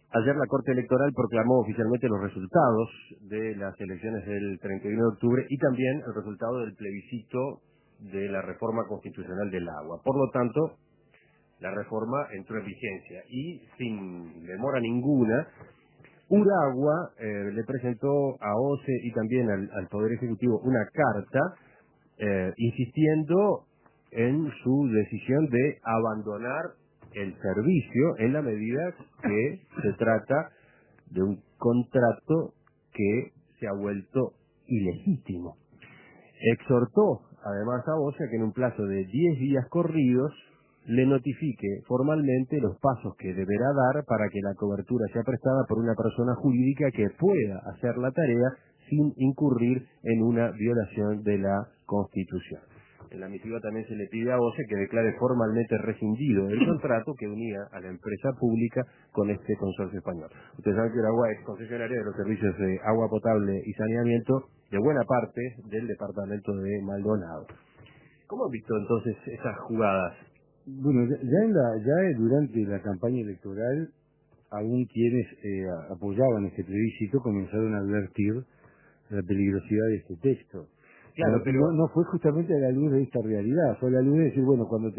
Ayer la Corte Electoral proclamó oficialmente los resultados de las elecciones del 31 de octubre y también el resultado del plebiscito de la reforma constitucional del agua. Por lo tanto, la reforma entró en vigencia y sin demora ninguna, Uragua le presentó a OCE y también al Poder Ejecutivo una carta insistiendo en su decisión de abandonar el servicio en la medida que se trata de un contrato que se ha vuelto ilegítimo. Exhortó además a OCE a que en un plazo de 10 días corridos le notifique formalmente los pasos que deberá dar para que la cobertura sea prestada por una persona jurídica que pueda hacer la tarea sin incurrir en una violación de la Constitución. En la misiva también se le pide a OCE que declare formalmente rescindido el contrato que unía a la empresa pública con este consorcio español. Ustedes saben que Uragua es concesionaria de los servicios de agua potable y saneamiento de buena parte del departamento de Maldonado. ¿Cómo han visto entonces esas jugadas? Bueno, durante la campaña electoral, aún quienes apoyaban este plebiscito comenzaron a advertir la peligrosidad de este texto. Claro, pero no fue justamente a la luz de esta realidad, fue a la luz de decir, bueno, cuando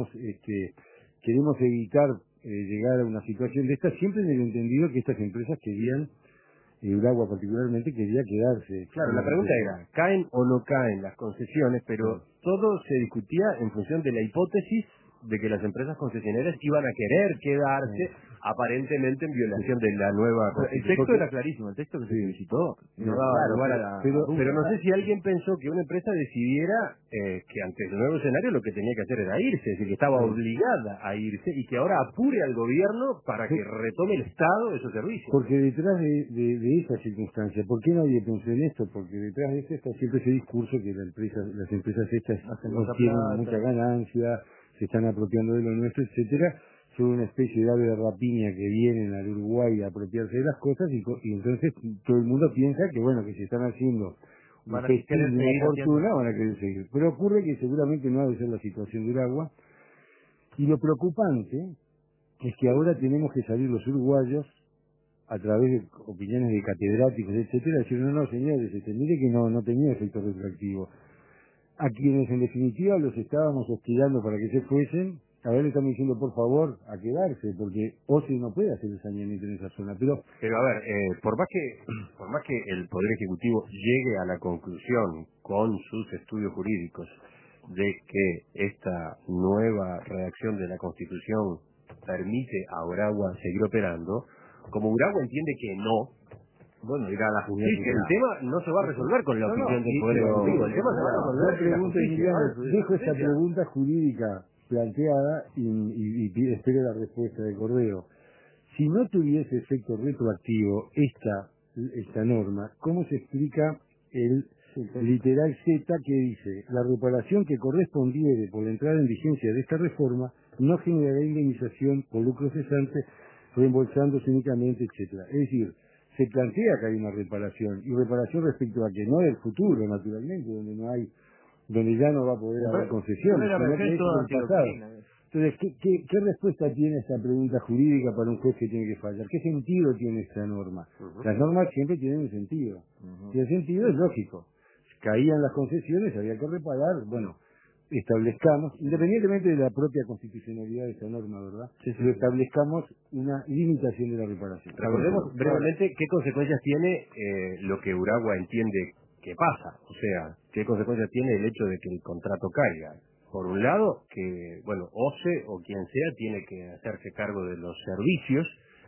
queremos evitar llegar a una situación de esta, siempre en el entendido que estas empresas querían, Uragua particularmente, quería quedarse. Claro, la pregunta era, ¿caen o no caen las concesiones? Pero todo se discutía en función de la hipótesis de que las empresas concesionarias iban a querer quedarse aparentemente en violación de la nueva Constitución. El texto era clarísimo, el texto que se solicitó no daba lugar a la duda. Pero no sé si alguien pensó que una empresa decidiera que ante el nuevo escenario lo que tenía que hacer era irse, es decir, que estaba obligada a irse y que ahora apure al gobierno para que retome el Estado esos servicios. Porque detrás de esa circunstancia, ¿por qué nadie pensó en esto? Porque detrás de esto está siempre ese discurso que las empresas estas tienen mucha ganancia, se están apropiando de lo nuestro, etcétera, son una especie de ave de rapiña que vienen al Uruguay a apropiarse de las cosas y entonces todo el mundo piensa que bueno, que se están haciendo una fortuna, van a querer seguir. Pero ocurre que seguramente no ha de ser la situación del agua, y lo preocupante es que ahora tenemos que salir los uruguayos a través de opiniones de catedráticos, etcétera, decir, no, señores, mire que no tenía efecto retroactivo. A quienes en definitiva los estábamos hostigando para que se fuesen, ahora le estamos diciendo por favor a quedarse, porque OCE no puede hacer el saneamiento en esa zona. Pero a ver, por más que el Poder Ejecutivo llegue a la conclusión con sus estudios jurídicos de que esta nueva redacción de la Constitución permite a Uragua seguir operando, como Uragua entiende que no, bueno, irá a la justicia. Sí, el tema no se va a resolver con la opinión del Poder Ejecutivo. El tema se va a resolver con la justicia. Dejo esta pregunta jurídica planteada y espero la respuesta de Cordero. Si no tuviese efecto retroactivo esta norma, ¿cómo se explica el literal Z que dice la reparación que correspondiere por la entrada en vigencia de esta reforma no generará indemnización por lucro cesante, reembolsándose únicamente, etcétera? Es decir, se plantea que hay una reparación, y reparación respecto a que no del futuro, naturalmente, donde ya no va a poder haber concesiones, sino que es el pasado. Entonces, ¿qué respuesta tiene esta pregunta jurídica para un juez que tiene que fallar? ¿Qué sentido tiene esta norma? Las normas siempre tienen un sentido, y el sentido es lógico. Caían las concesiones, había que reparar, bueno, establezcamos, independientemente de la propia constitucionalidad de esta norma, ¿verdad? Pero establezcamos una limitación de la reparación. Recordemos brevemente qué consecuencias tiene lo que Uragua entiende que pasa, o sea, qué consecuencias tiene el hecho de que el contrato caiga. Por un lado, que, bueno, OCE o quien sea tiene que hacerse cargo de los servicios,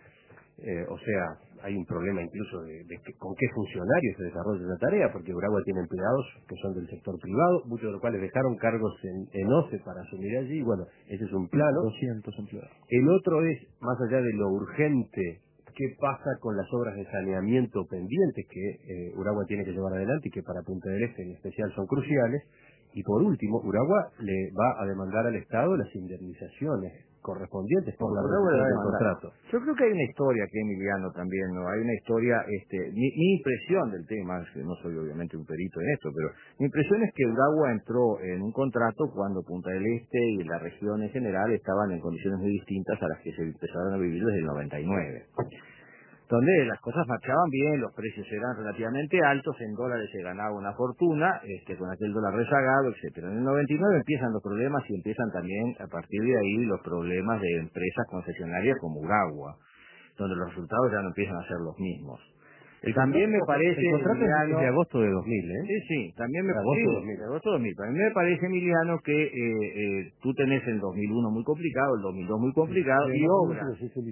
o sea, hay un problema incluso de con qué funcionarios se desarrolla esa tarea, porque Uragua tiene empleados que son del sector privado, muchos de los cuales dejaron cargos en OCE para asumir allí, bueno, ese es un plano. 200 empleados. El otro es, más allá de lo urgente, qué pasa con las obras de saneamiento pendientes que Uragua tiene que llevar adelante y que para Punta del Este en especial son cruciales. Y por último, Uragua le va a demandar al Estado las indemnizaciones correspondientes por la resolución del contrato. Yo creo que hay una historia que Emiliano también, ¿no? Hay una historia, mi impresión del tema, que no soy obviamente un perito en esto, pero mi impresión es que Uragua entró en un contrato cuando Punta del Este y la región en general estaban en condiciones muy distintas a las que se empezaron a vivir desde el 99. donde las cosas marchaban bien, los precios eran relativamente altos, en dólares se ganaba una fortuna, con aquel dólar rezagado, etcétera. En el 99 empiezan los problemas y empiezan también a partir de ahí los problemas de empresas concesionarias como Uragua, donde los resultados ya no empiezan a ser los mismos. También me parece, el contrato Emiliano, es de agosto de 2000, ¿eh? Sí, también me agosto parece, de agosto 2000. También me parece, Emiliano, que tú tenés el 2001 muy complicado, el 2002 muy complicado, y obras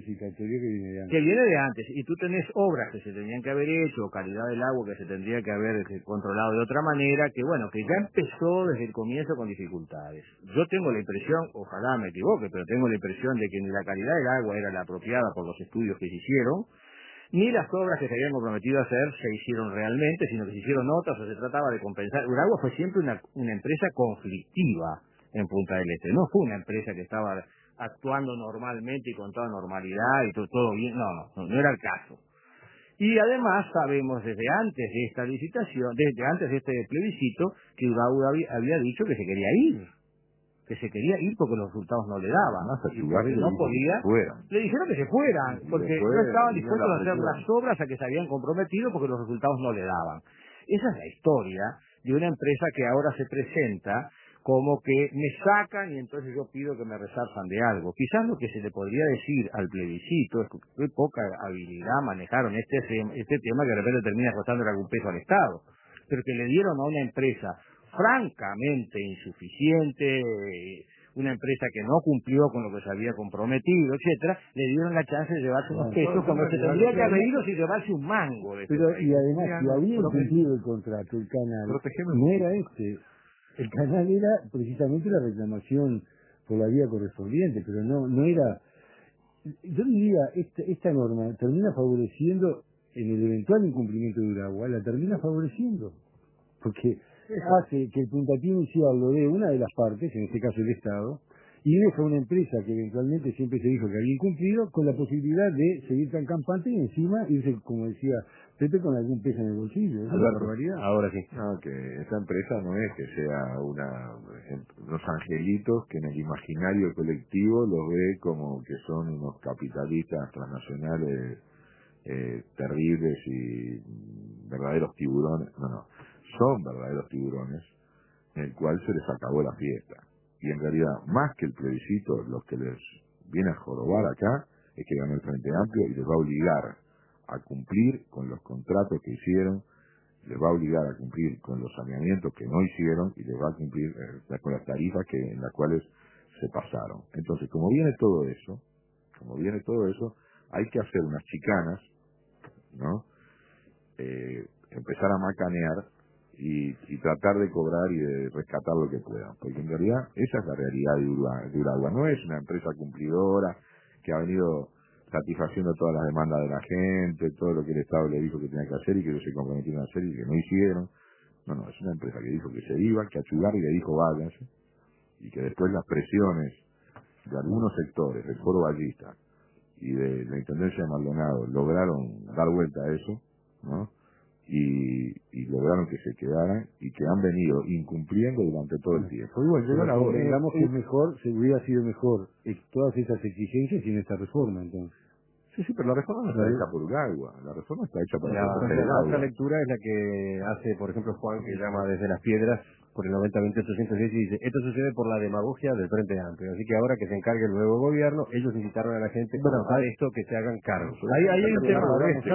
que viene de antes, y tú tenés obras que se tenían que haber hecho, calidad del agua que se tendría que haber controlado de otra manera, que bueno, que ya empezó desde el comienzo con dificultades. Yo tengo la impresión, ojalá me equivoque, pero tengo la impresión de que ni la calidad del agua era la apropiada por los estudios que se hicieron, ni las obras que se habían comprometido a hacer se hicieron realmente, sino que se hicieron otras o se trataba de compensar. Uragua fue siempre una empresa conflictiva en Punta del Este, no fue una empresa que estaba actuando normalmente y con toda normalidad y todo bien, no era el caso. Y además sabemos desde antes de esta licitación, desde antes de este plebiscito, que Uragua había dicho que se quería ir. Porque los resultados no le daban, y porque no podía, le dijeron que se fueran, porque no estaban dispuestos a hacer las obras a que se habían comprometido porque los resultados no le daban. Esa es la historia de una empresa que ahora se presenta como que me sacan y entonces yo pido que me resarzan de algo. Quizás lo que se le podría decir al plebiscito es que poca habilidad manejaron este tema que de repente termina costándole algún peso al Estado, pero que le dieron a una empresa francamente insuficiente, una empresa que no cumplió con lo que se había comprometido, etcétera, le dieron la chance de llevarse unos pesos, como se tendría que haber ido sin llevarse un mango. Pero, y además, si había incumplido el contrato, el canal, no era este. El canal era precisamente la reclamación por la vía correspondiente, pero no era... Yo diría, esta norma termina favoreciendo, en el eventual incumplimiento de Uragua, la termina favoreciendo, porque hace que el puntapié inicial lo dé una de las partes, en este caso el Estado, y deja una empresa que eventualmente siempre se dijo que había incumplido, con la posibilidad de seguir tan campante y encima irse, como decía Pepe, con algún peso en el bolsillo. Es una barbaridad. Ahora sí. No, que esa empresa no es que sea unos angelitos que en el imaginario colectivo los ve como que son unos capitalistas transnacionales terribles y verdaderos tiburones. No, son verdaderos tiburones en el cual se les acabó la fiesta. Y en realidad, más que el plebiscito, lo que les viene a jorobar acá es que ganó el Frente Amplio y les va a obligar a cumplir con los contratos que hicieron, les va a obligar a cumplir con los saneamientos que no hicieron y les va a cumplir con las tarifas en las cuales se pasaron. Entonces, como viene todo eso, hay que hacer unas chicanas, ¿no? Empezar a macanear y tratar de cobrar y de rescatar lo que puedan, porque en realidad esa es la realidad de Uragua. No es una empresa cumplidora que ha venido satisfaciendo todas las demandas de la gente, todo lo que el Estado le dijo que tenía que hacer y que ellos se comprometieron a hacer y que no hicieron. No, es una empresa que dijo que se iba, que a Chugarri le dijo váyanse, y que después las presiones de algunos sectores, del Foro Ballista y de la Intendencia de Maldonado, lograron dar vuelta a eso, ¿no? Y lograron que se quedaran y que han venido incumpliendo durante todo el tiempo. Y bueno, llegó la hora. Digamos que se hubiera sido mejor todas esas exigencias sin esta reforma, entonces. Sí, pero la reforma no está hecha por Uragua, la reforma está hecha para proteger el La agua. otra lectura es la que hace, por ejemplo, Juan, que llama desde las piedras por el 90-2806 y dice, esto sucede por la demagogia del Frente Amplio, así que ahora que se encargue el nuevo gobierno, ellos incitaron a la gente a esto, que se hagan cargos. Ahí hay un tema.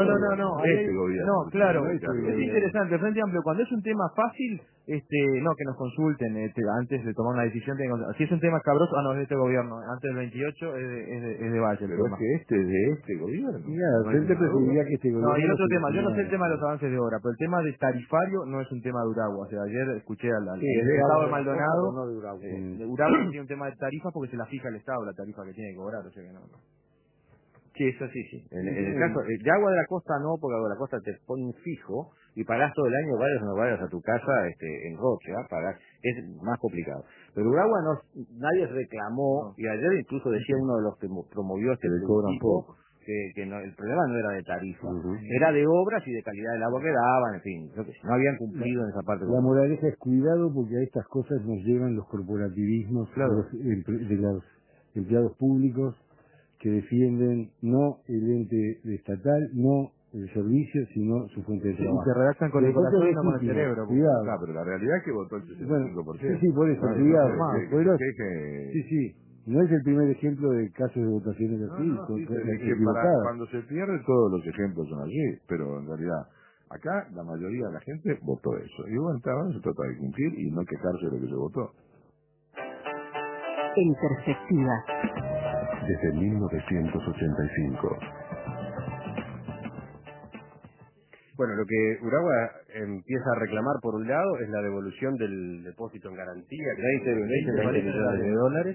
No, claro, es gobierno. interesante. El Frente Amplio, cuando es un tema fácil, no, que nos consulten antes de tomar una decisión. Si es un tema cabroso, es de este gobierno. Antes del 28 es de Valle. Pero es que es de este gobierno. Mira, gente preferiría que este gobierno... No, y el otro tema, yo no sé el tema de los avances de obra, pero el tema de tarifario no es un tema de Uragua. O sea, ayer escuché al Estado de Maldonado, no de Uragua. Uragua tiene un tema de tarifas porque se la fija el Estado, la tarifa que tiene que cobrar, o sea que no. Sí, eso sí. En el caso de Agua de la Costa no, porque Agua de la Costa te pone un fijo y pagás todo el año, vayas o no vayas a tu casa en Roche, pagás, es más complicado. Pero Uragua nadie reclamó, y ayer incluso decía uno de los que promovió este plebiscito que no, el problema no era de tarifa, era de obras y de calidad del agua que daban, en fin, no habían cumplido en esa parte. La moraleja es cuidado porque a estas cosas nos llevan los corporativismos de los empleados públicos, que defienden no el ente estatal, no el servicio, sino su fuente de trabajo. Se redactan con el corazón y no con el cerebro. Cuidado. No, pero la realidad es que votó el 65%. Bueno, sí, por eso, cuidado. Sí, Sí. No es el primer ejemplo de casos de votaciones así, cuando se pierde todos los ejemplos son así, pero en realidad acá la mayoría de la gente votó eso. Y bueno, se trata de cumplir y no quejarse de lo que se votó. En perspectiva. Desde 1985. Bueno, lo que Uragua empieza a reclamar por un lado es la devolución del depósito en garantía, que 20 millones de dólares,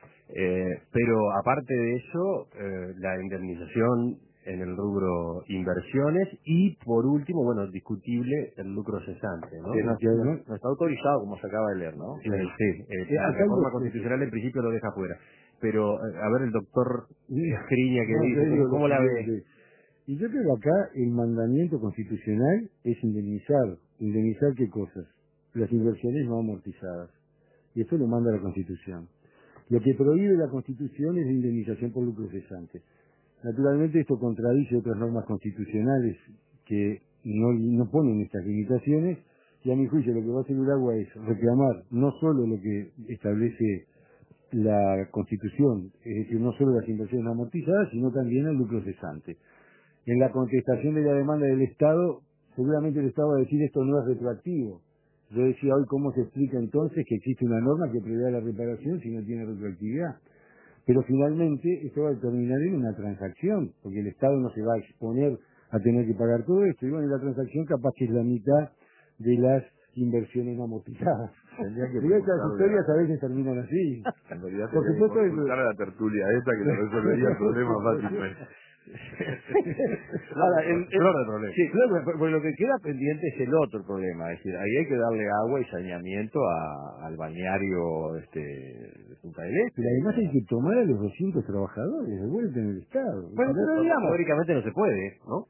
pero aparte de eso, la indemnización en el rubro inversiones y, por último, bueno, discutible el lucro cesante, ¿no? Que no está autorizado, como se acaba de leer, ¿no? Sí, la reforma constitucional en principio lo deja fuera. Pero, a ver, el doctor Escriña que dice, ¿cómo la ve? Y yo creo que acá el mandamiento constitucional es indemnizar. ¿Indemnizar qué cosas? Las inversiones no amortizadas. Y esto lo manda la Constitución. Lo que prohíbe la Constitución es la indemnización por lucro cesante. Naturalmente esto contradice otras normas constitucionales que no ponen estas limitaciones, y a mi juicio lo que va a hacer Uragua es reclamar no solo lo que establece la Constitución, es decir, no solo las inversiones no amortizadas, sino también el lucro cesante. En la contestación de la demanda del Estado, seguramente el Estado va a decir esto no es retroactivo. Yo decía hoy cómo se explica entonces que existe una norma que prevé la reparación si no tiene retroactividad. Pero finalmente esto va a terminar en una transacción, porque el Estado no se va a exponer a tener que pagar todo esto. Y bueno, la transacción capaz que es la mitad de las inversiones no amortizadas. Y estas historias a veces terminan así. En realidad, por supuesto, a la tertulia esta que le resolvería el problema fácilmente. Ahora, flor de problema. Sí, claro, porque lo que queda pendiente es el otro problema, es decir, ahí hay que darle agua y saneamiento al balneario de Punta del Este. Pero además hay que tomar a los 200 trabajadores de vuelta en el Estado. Bueno, pero digamos, teóricamente no se puede, ¿no?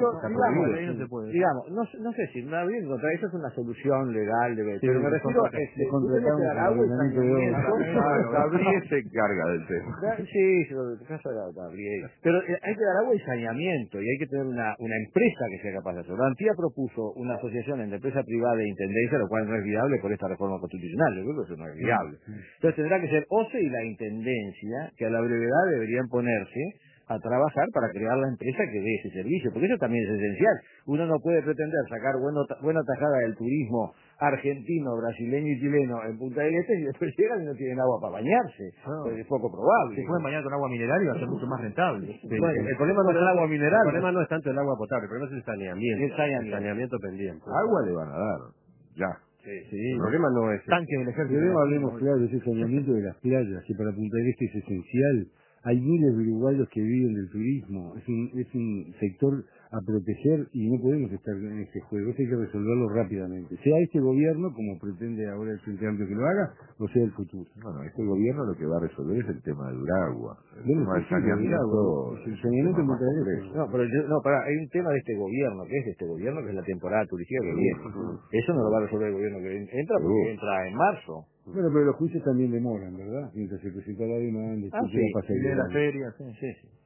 Digamos, no sé si una bien contra eso es una solución legal, pero me refiero a que tenemos que dar agua y saneamiento. Gabriel se encarga del tema. Sí, el caso de Gabriel. Pero hay que dar agua y saneamiento, y hay que tener una empresa que sea capaz de hacerlo. Antía propuso una asociación entre empresa privada e intendencia, lo cual no es viable por esta reforma constitucional. Yo creo que eso no es viable. Entonces tendrá que ser OCE y la intendencia, que a la brevedad deberían ponerse a trabajar para crear la empresa que dé ese servicio, porque eso también es esencial. Uno no puede pretender sacar buena tajada del turismo argentino, brasileño y chileno en Punta del Este y después llegan y no tienen agua para bañarse. Pues es poco probable. Se pueden bañar con agua mineral y va a ser mucho más rentable. Bueno, el problema no es el agua mineral, el problema no es tanto el agua potable, el problema es el saneamiento. El saneamiento pendiente. Agua le van a dar, ya. Sí, el problema no es tanque del ejército. Pero hablemos claro, ese saneamiento de las playas, que para Punta del Este es esencial. Hay miles de uruguayos que viven del turismo, es un sector a proteger y no podemos estar en este juego, eso hay que resolverlo rápidamente, sea este gobierno, como pretende ahora el Frente Amplio que lo haga, o sea el futuro. Bueno, este gobierno lo que va a resolver es el tema del Uragua, el Bueno, tema del sí, saneamiento. el saneamiento más Punta del Este. No, pero hay un tema de este gobierno, que es de este gobierno, que es la temporada turística que viene. Eso no lo va a resolver el gobierno que entra, porque entra en marzo. Bueno, pero los juicios también demoran, ¿verdad? Mientras se presenta la demanda, Sí, pasa de la feria, sí.